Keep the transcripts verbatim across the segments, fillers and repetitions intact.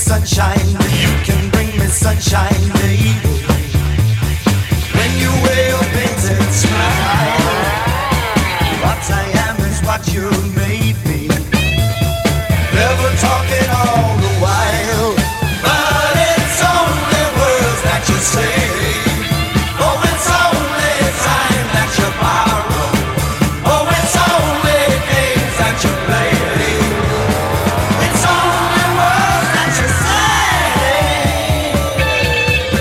sunshine, you can bring me sunshine, baby. When you wear your painted smile, what I am is what you made me. Never talking all the while, but it's only words that you say. Oh, it's only time that you borrow. Oh, it's only games that you play. It's only words that you say.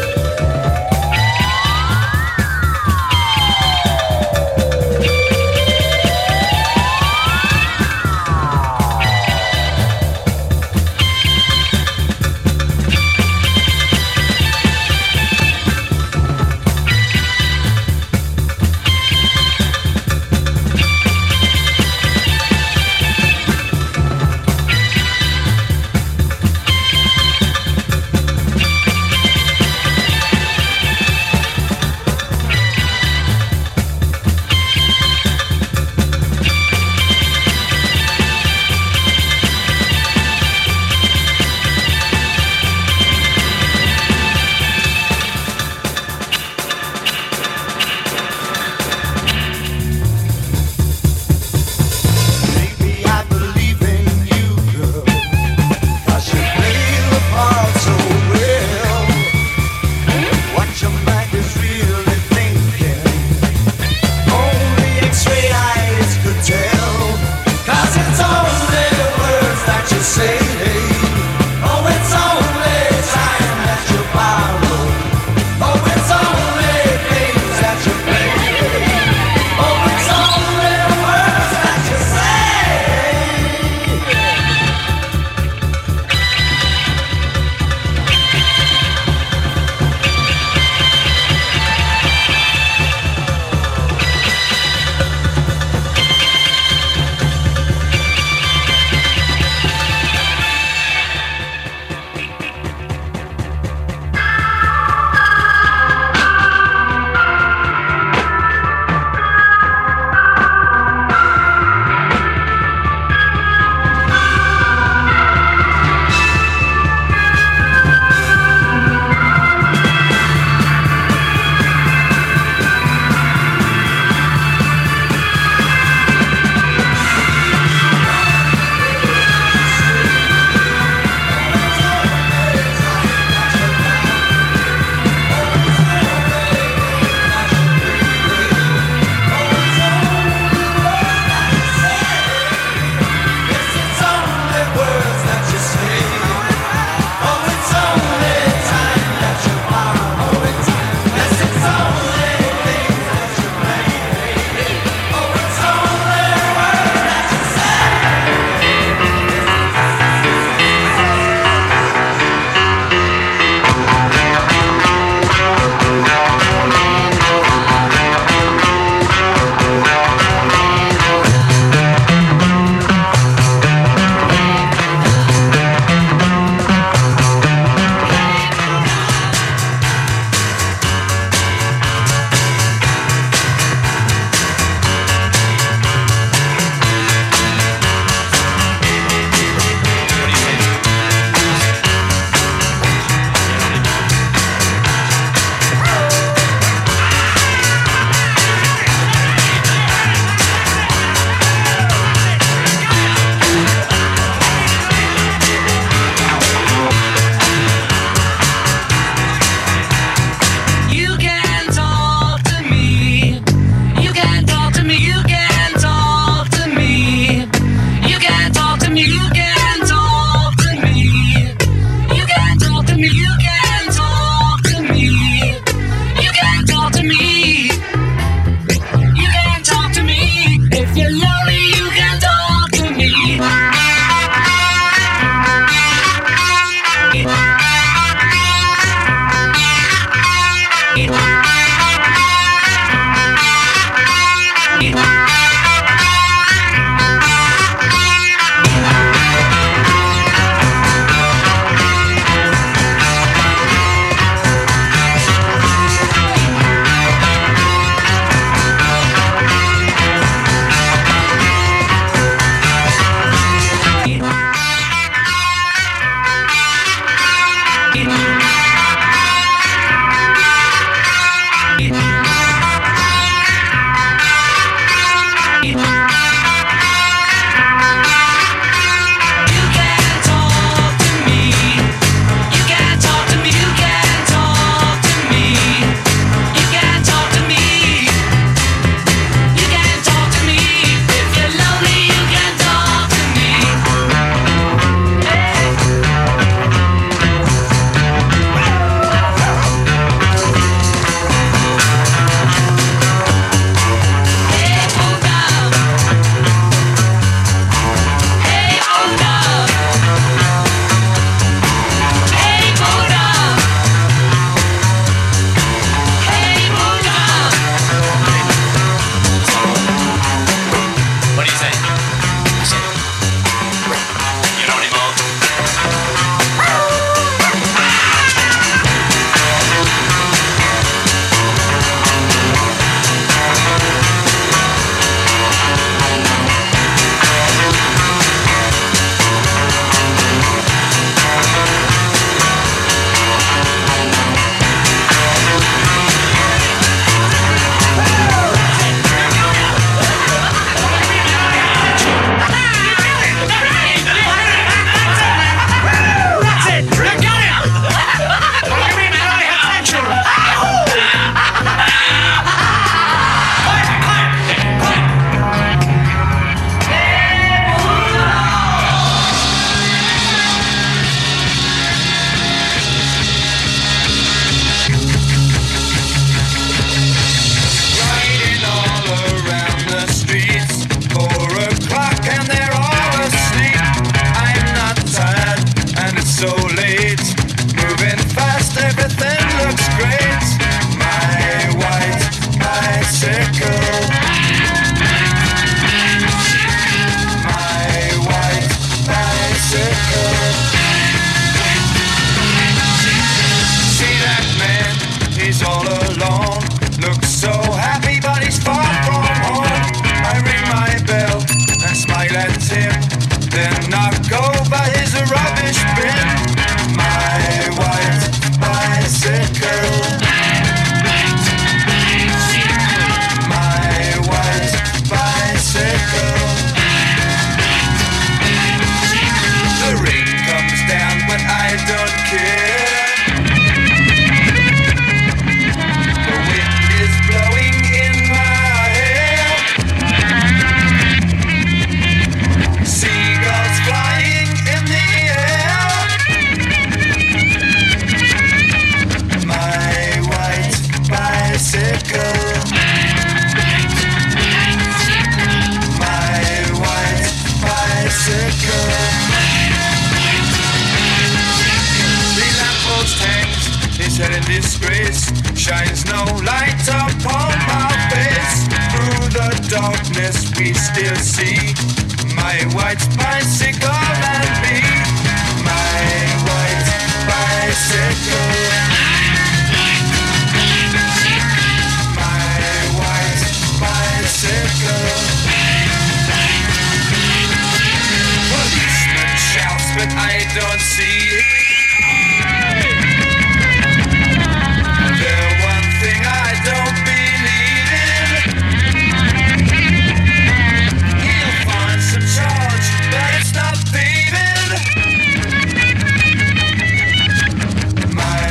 My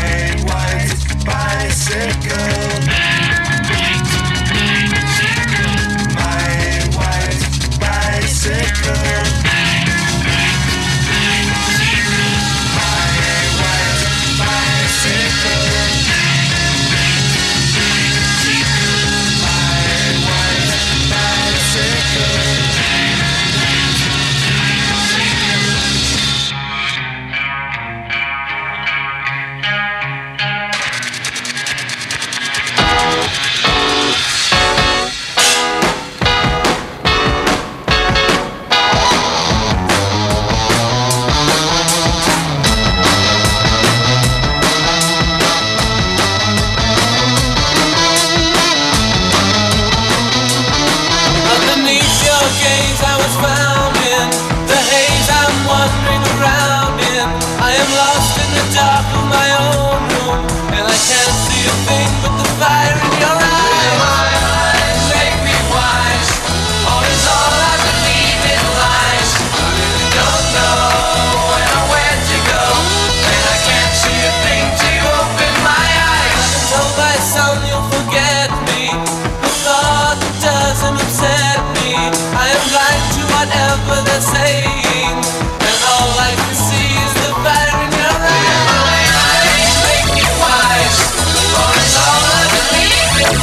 lost in the dark of my own room, and I can't see a thing but the fire in your eyes. My eyes make me wise, all is all I believe in lies. I really don't know when or where to go, and I can't see a thing till you open my eyes. I've been told by some you'll forget me, a thought that doesn't upset me. I am blind to whatever they're saying, and all I can see is the fire in your eyes. My eyes make me wise, for it's all I believe in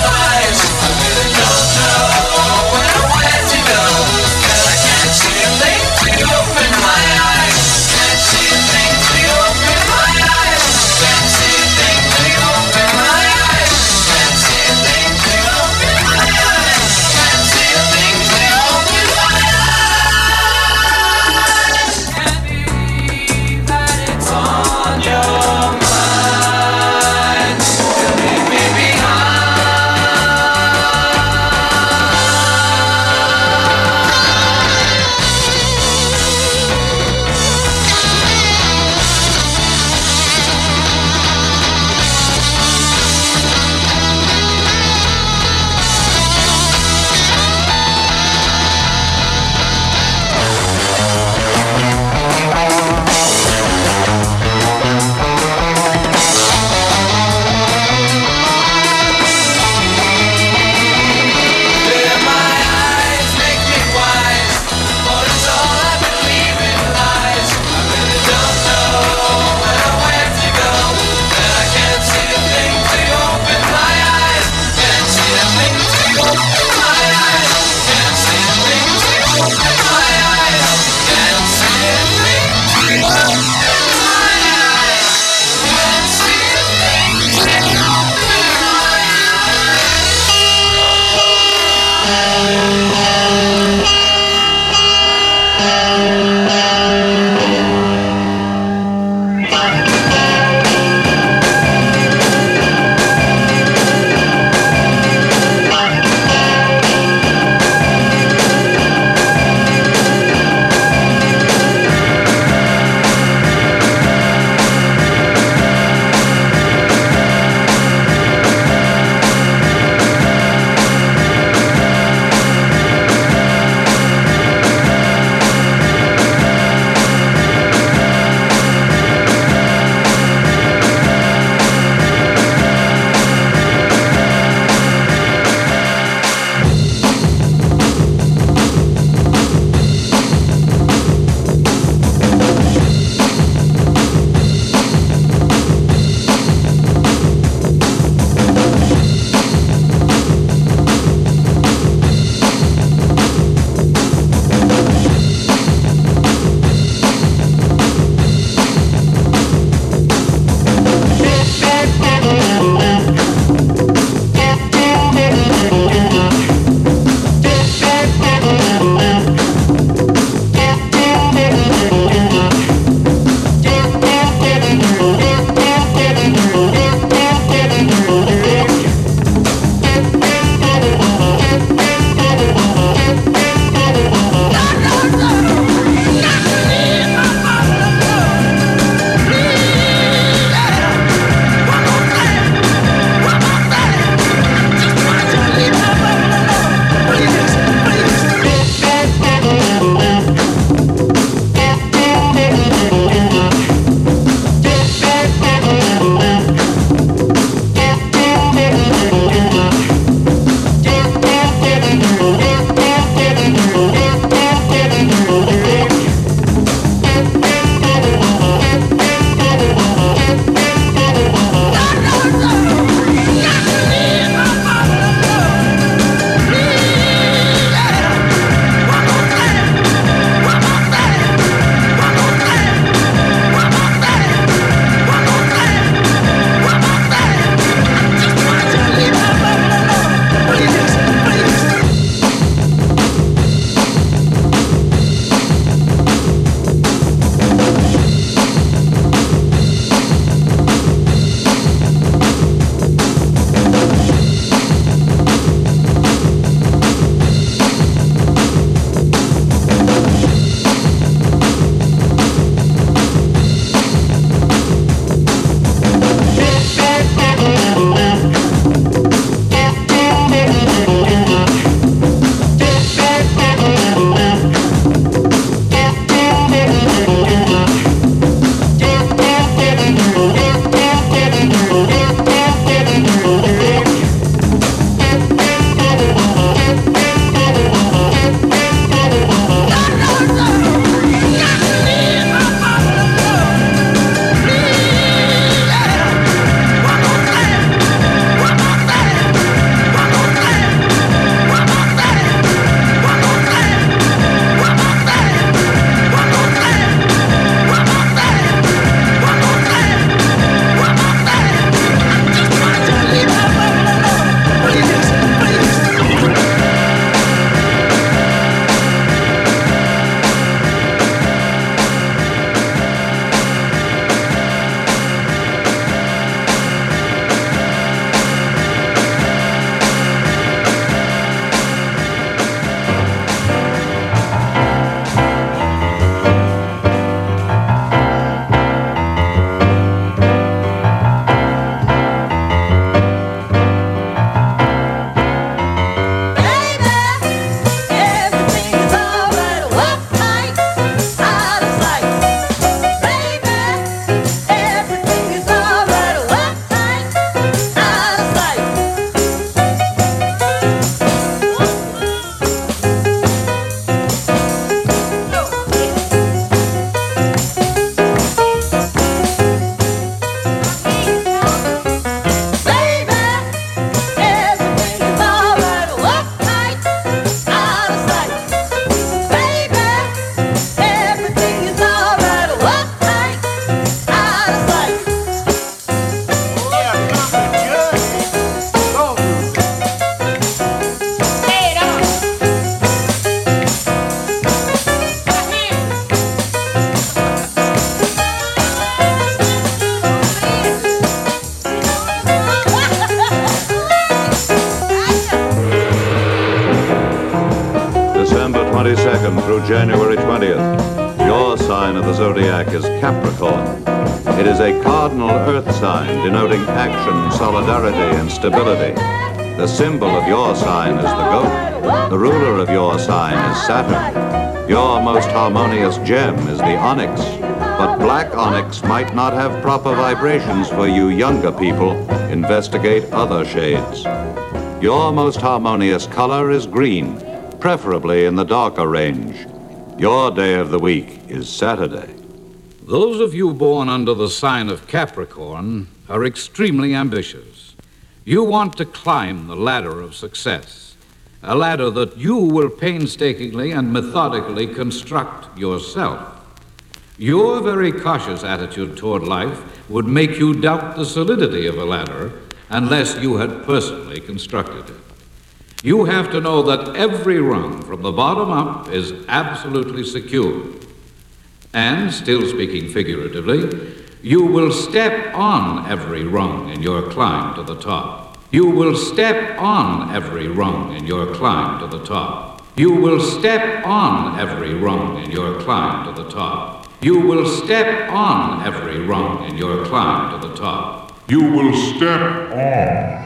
January twentieth. Your sign of the zodiac is Capricorn. It is a cardinal earth sign denoting action, solidarity, and stability. The symbol of your sign is the goat. The ruler of your sign is Saturn. Your most harmonious gem is the onyx. But black onyx might not have proper vibrations for you younger people. Investigate other shades. Your most harmonious color is green, preferably in the darker range. Your day of the week is Saturday. Those of you born under the sign of Capricorn are extremely ambitious. You want to climb the ladder of success, a ladder that you will painstakingly and methodically construct yourself. Your very cautious attitude toward life would make you doubt the solidity of a ladder unless you had personally constructed it. You have to know that every rung from the bottom up is absolutely secure. And, still speaking figuratively, you will step on every rung in your climb to the top. You will step on every rung in your climb to the top. You will step on every rung in your climb to the top. You will step on every rung in your climb to the top. You will step on.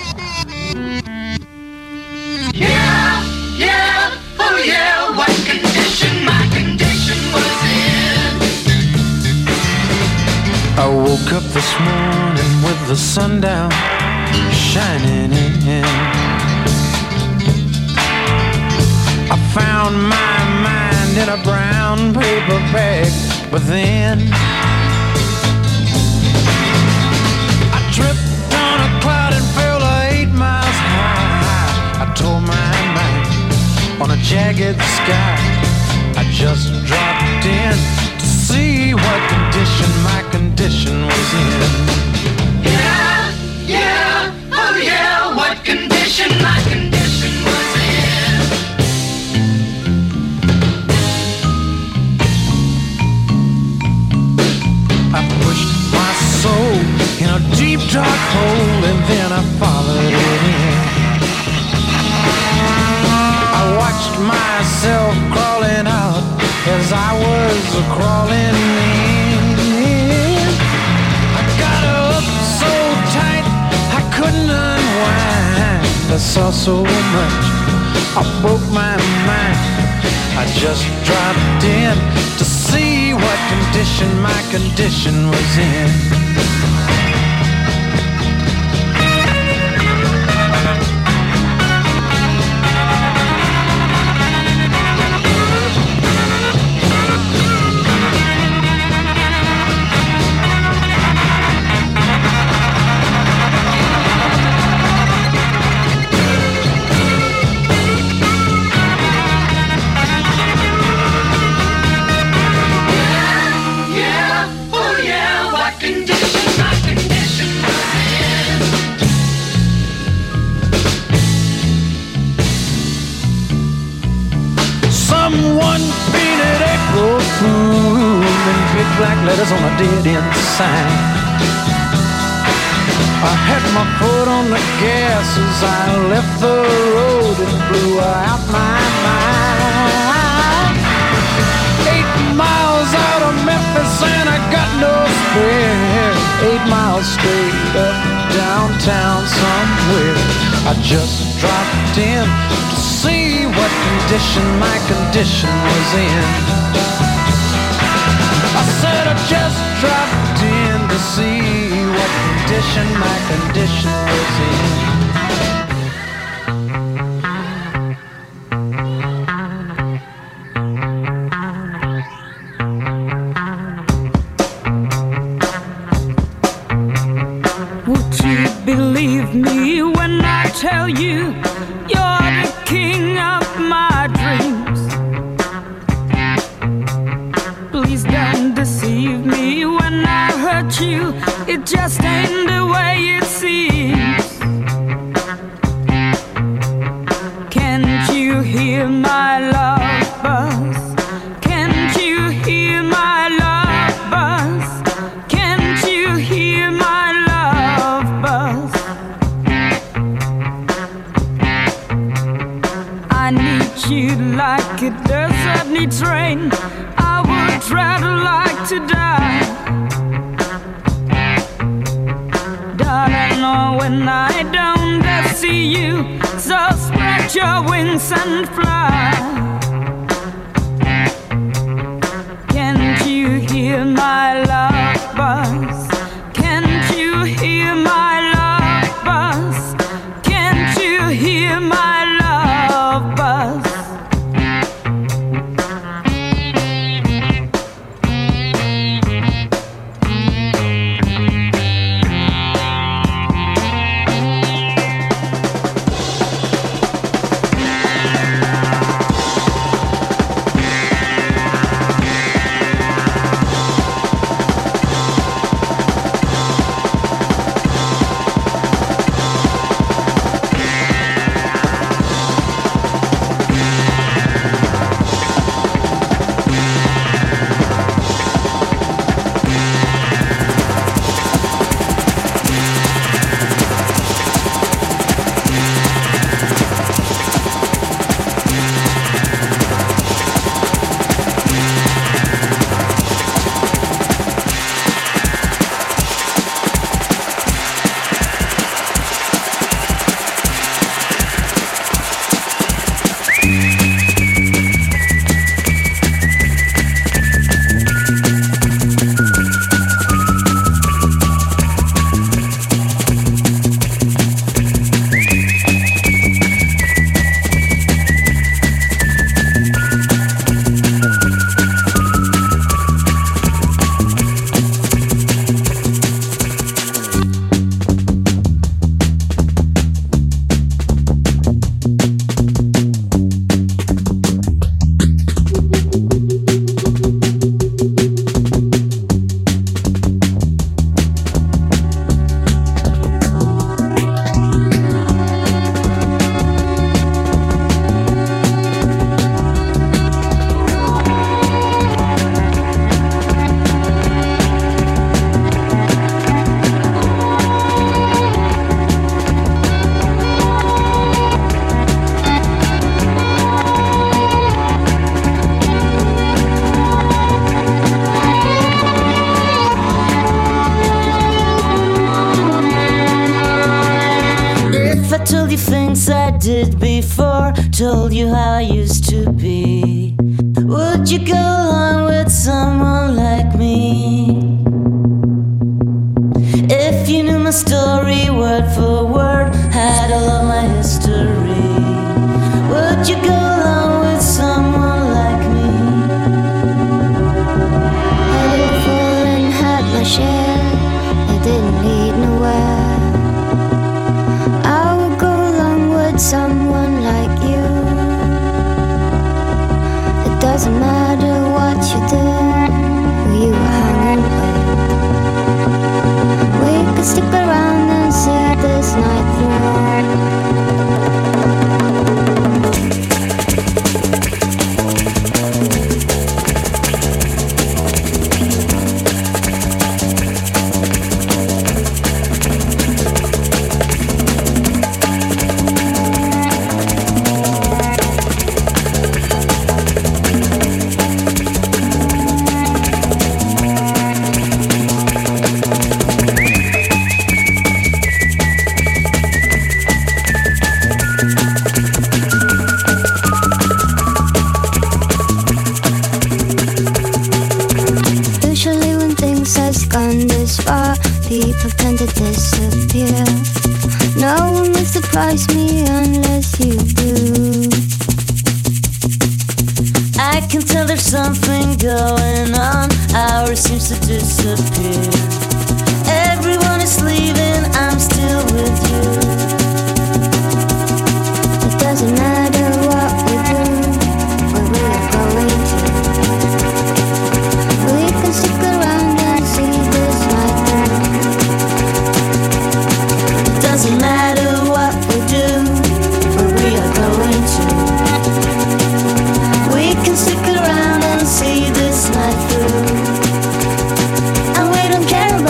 Yeah, yeah, oh yeah, what condition my condition was in. I woke up this morning with the sun down, shining in. I found my mind in a brown paper bag, but then I tripped on a cloud and fell eight miles high. I tore my mind on a jagged sky. I just dropped in to see what condition my condition was in. Yeah, yeah, oh yeah, what condition my condition was in. I pushed my soul in a deep dark hole and then I followed it in. I watched myself crawling out as I was crawling in. I got up so tight I couldn't unwind. I saw so much, I broke my mind. I just dropped in to see what condition my condition was in. Black letters on a dead-end sign. I had my foot on the gas as I left the road and blew out my mind. Eight miles out of Memphis and I got no spare. Eight miles straight up downtown somewhere. I just dropped in to see what condition my condition was in. I said I just dropped in to see what condition my condition was in. Would you believe me when I tell you you're the king of my dreams? Please don't deceive me when I hurt you. It just ain't the way it seems. Can't you hear my love buzz? Can't you hear my love buzz? Can't you hear my love buzz? I need you like a desert needs So spread your wings and fly. Can't you hear my love buzz? Can't you hear my love buzz? Can't you hear my love buzz? did before, told you how I used to be. Would you go along with someone like me? If you knew my story word for word, had all of my history, would you go along with someone like me? I did fall and had my share, I didn't lead nowhere. I would go along with someone like you. It doesn't matter what you do, who you were hanging with. We could stick around and see this night through. People tend to disappear. No one will surprise me unless you do. I can tell there's something going on. Ours seems to disappear. Everyone is leaving, I'm still with you. It doesn't matter what we do, where we are going to. We can stick around and see this night through. Doesn't matter what we do, where we are going to. We can stick around and see this night through. And we don't care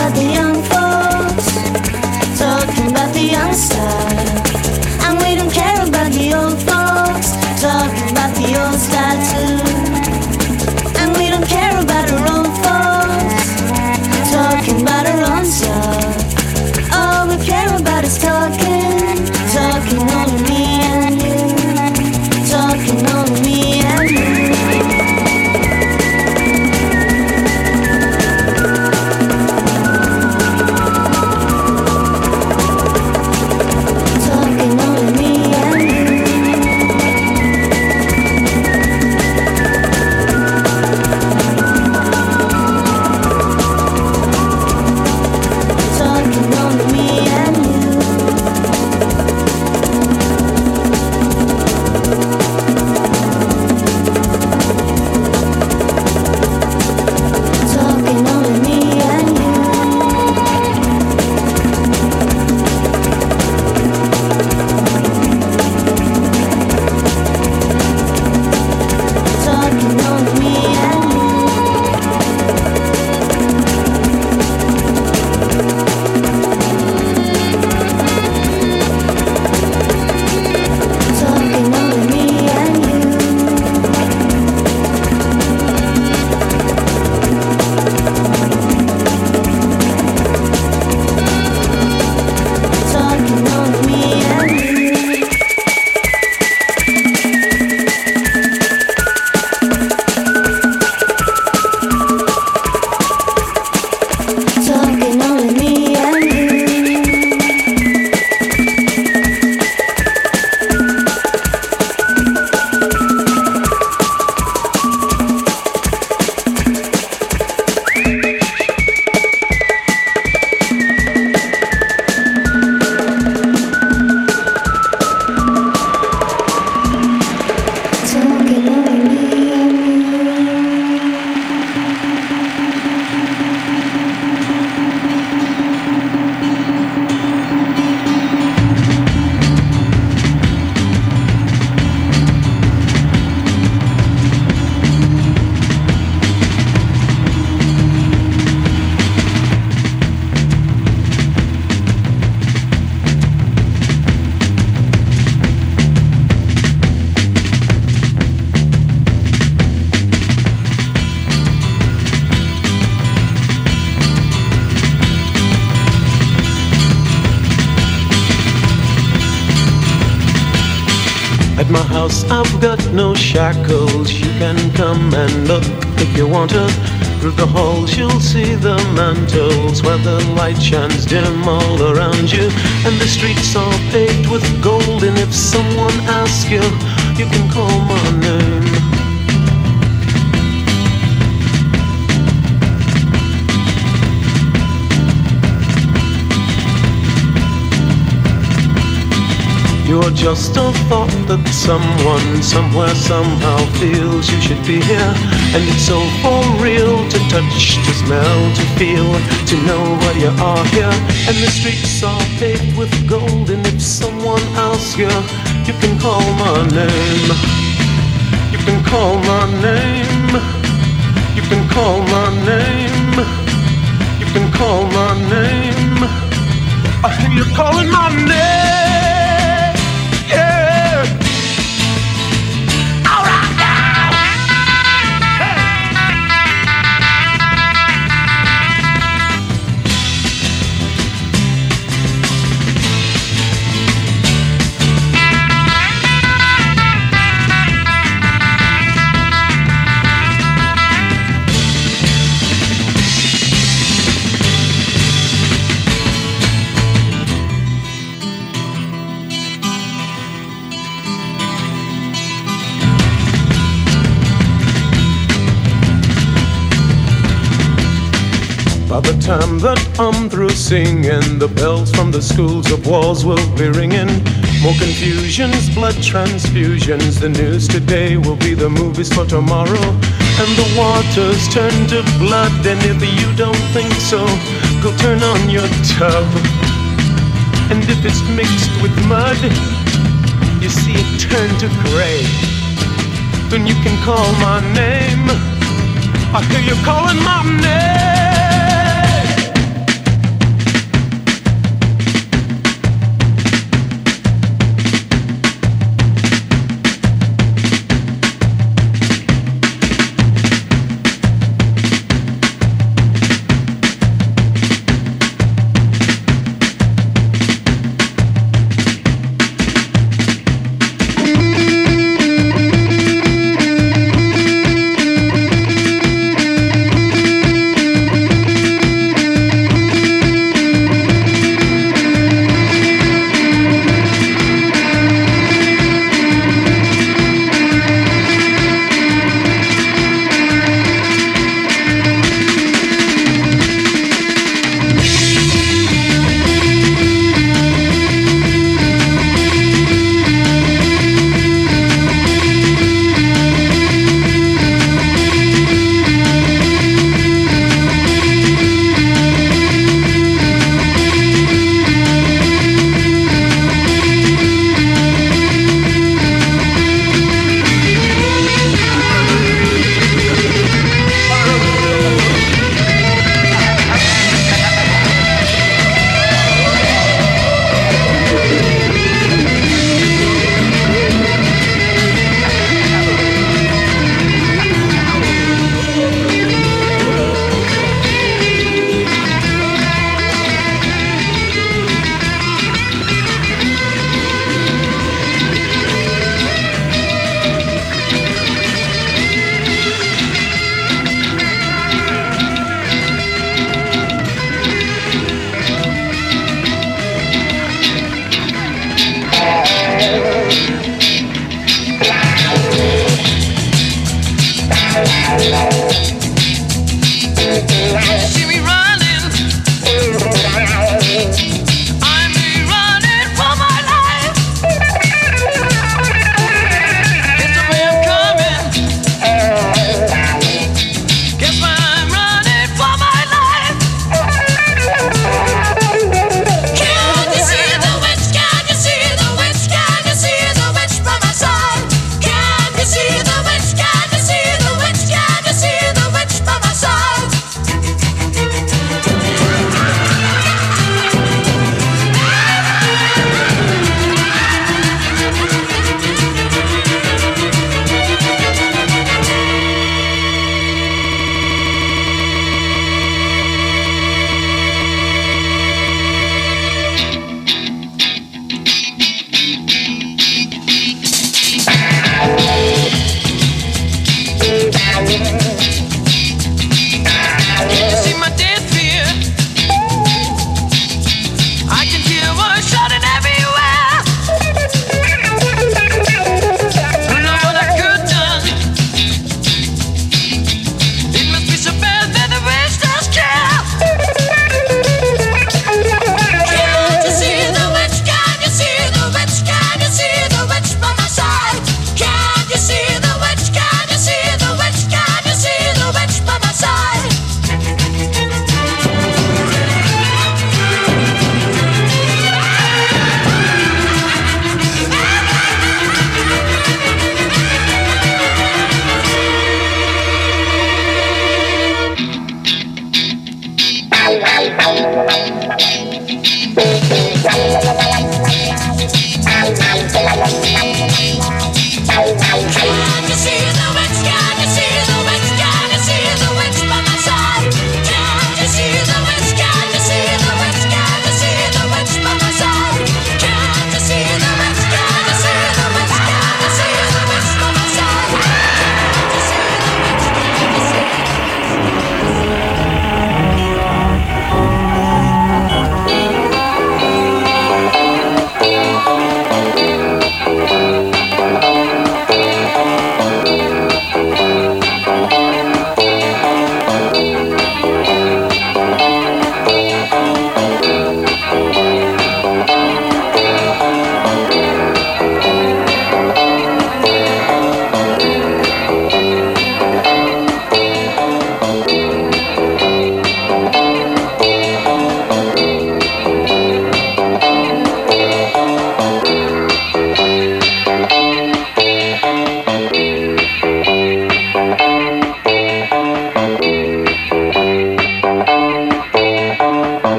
At my house I've got no shackles. You can come and look if you want to. Through the halls you'll see the mantles where the light shines dim all around you. And the streets are paved with gold. And if someone asks you, you can call my name. You're just a thought that someone, somewhere, somehow feels you should be here. And it's so for real to touch, to smell, to feel, to know where you are here. And the streets are paved with gold. And if someone asks you, you can call my name. You can call my name. You can call my name. You can call my name. I hear you calling my name. By the time that I'm through singing, the bells from the schools of walls will be ringing. More confusions, blood transfusions. The news today will be the movies for tomorrow. And the waters turn to blood. And if you don't think so, go turn on your tub. And if it's mixed with mud, you see it turn to gray. Then you can call my name. I hear you calling my name.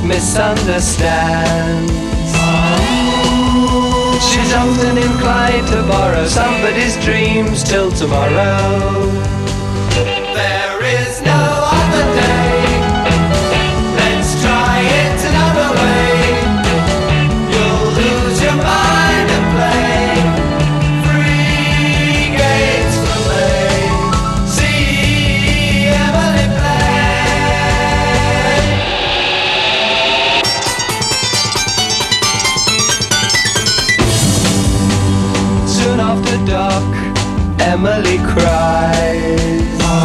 misunderstands. She's often inclined to borrow somebody's dreams till tomorrow. There is no other day. Let's try it another way. You'll lose your mind and play. Free games for play. See Emily play. Soon after dark, Emily cries.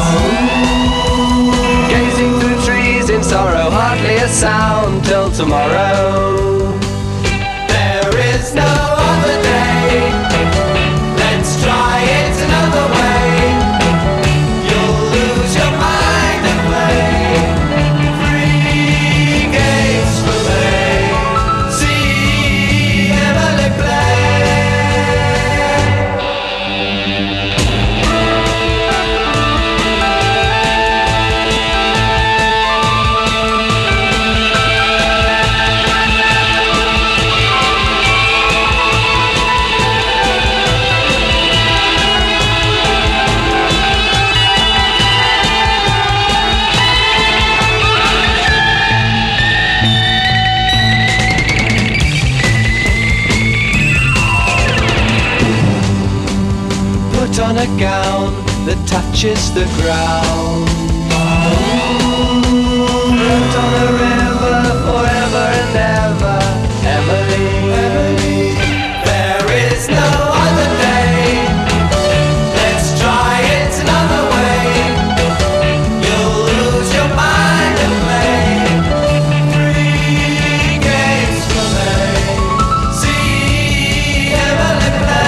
Gazing through trees in sorrow, hardly a sound till tomorrow. There is no other day. Let's try it another way. You'll lose your mind and play. Free games for play. See Emily play. Put on a gown that touches the ground. Float on a river forever and ever, Emily. Emily. There is no other day. Let's try it another way. You'll lose your mind and play. Three games for play. See Emily play.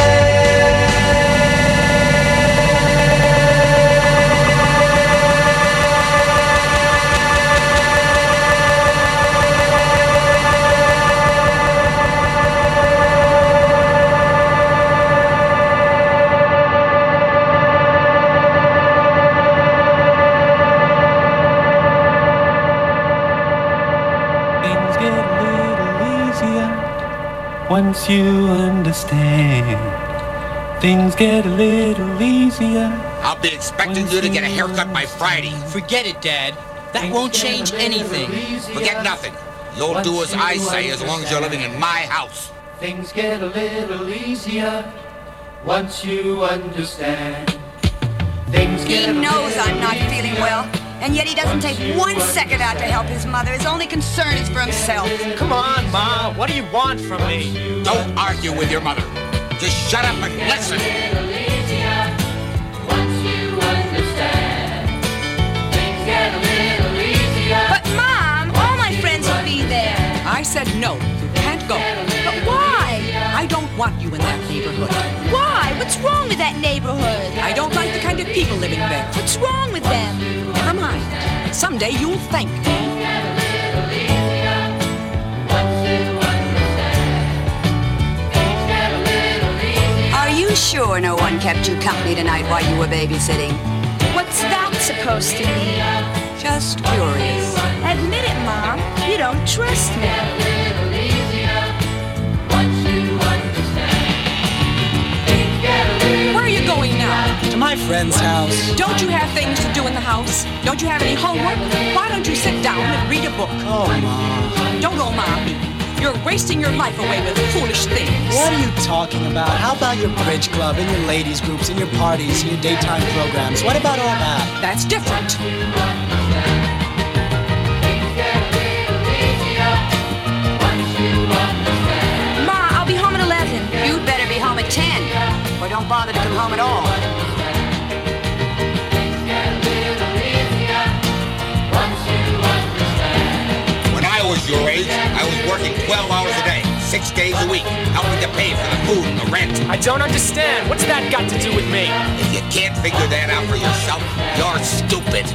Things get a little easier once you understand. Things get a little easier. I'll be expecting you to get a haircut by Friday. Forget it, Dad. That won't change anything. Forget nothing. You'll do as I say as long as you're living in my house. Things get a little easier once you understand. Things He get a knows little I'm not feeling well, and yet he doesn't take one second out to help his mother. His only concern is for himself. Come on, Ma. What do you want from me? Don't argue with your mother. Just shut up and listen. But Mom, all my friends will be there. I said no, you can't go. But why? I don't want you in that neighborhood. Why? What's wrong with that neighborhood? I don't like the kind of people living there. What's wrong with them? Never mind. Someday you'll thank me. Are you sure no one kept you company tonight while you were babysitting? What's that supposed to mean? Just curious. Admit it, Mom. You don't trust me. Where are you going now? To my friend's house. Don't you have things to do in the house? Don't you have any homework? Why don't you sit down and read a book? Oh, Mom. Don't oh, Mom me. You're wasting your life away with foolish things. What are you talking about? How about your bridge club and your ladies groups and your parties and your daytime programs? What about all that? That's different. Ma, I'll be home at eleven. You'd better be home at ten. Or don't bother to come home at all. When I was your age, I was working twelve hours a day, six days a week, helping to pay for the food and the rent. I don't understand. What's that got to do with me? If you can't figure that out for yourself, you're stupid.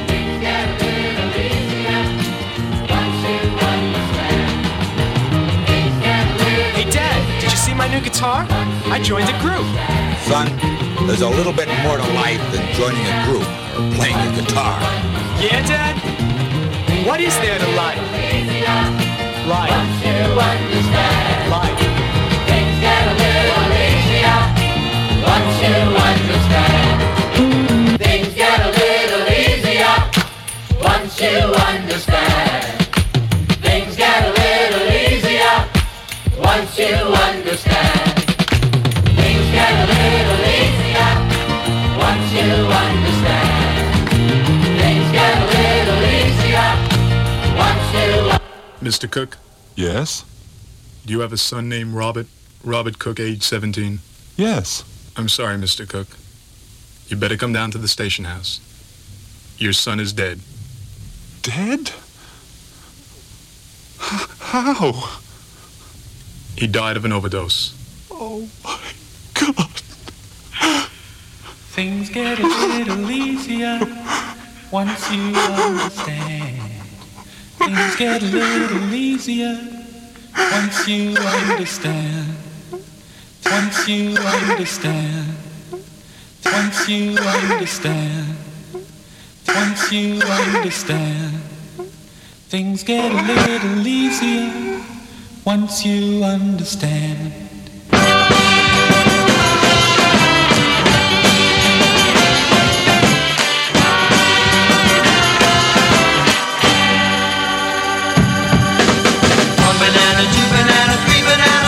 Hey, Dad, did you see my new guitar? I joined a group. Son, there's a little bit more to life than joining a group or playing a guitar. Yeah, Dad? What is there to like? Like. Once you understand. Like. Things get a little easier. Once you understand. Things get a little easier. Once you understand. Things get a little easier. Once you understand. Things get a little easier. Once you understand. Things get a little easier. Once you Mister Cook? Yes? Do you have a son named Robert? Robert Cook, age seventeen? Yes. I'm sorry, Mister Cook. You better come down to the station house. Your son is dead. Dead? H- how? He died of an overdose. Oh, my God. Things get a little easier once you understand. Things get a little easier once you understand. Once you understand. Once you understand. Once you understand. Things get a little easier once you understand. One banana, two banana, three banana.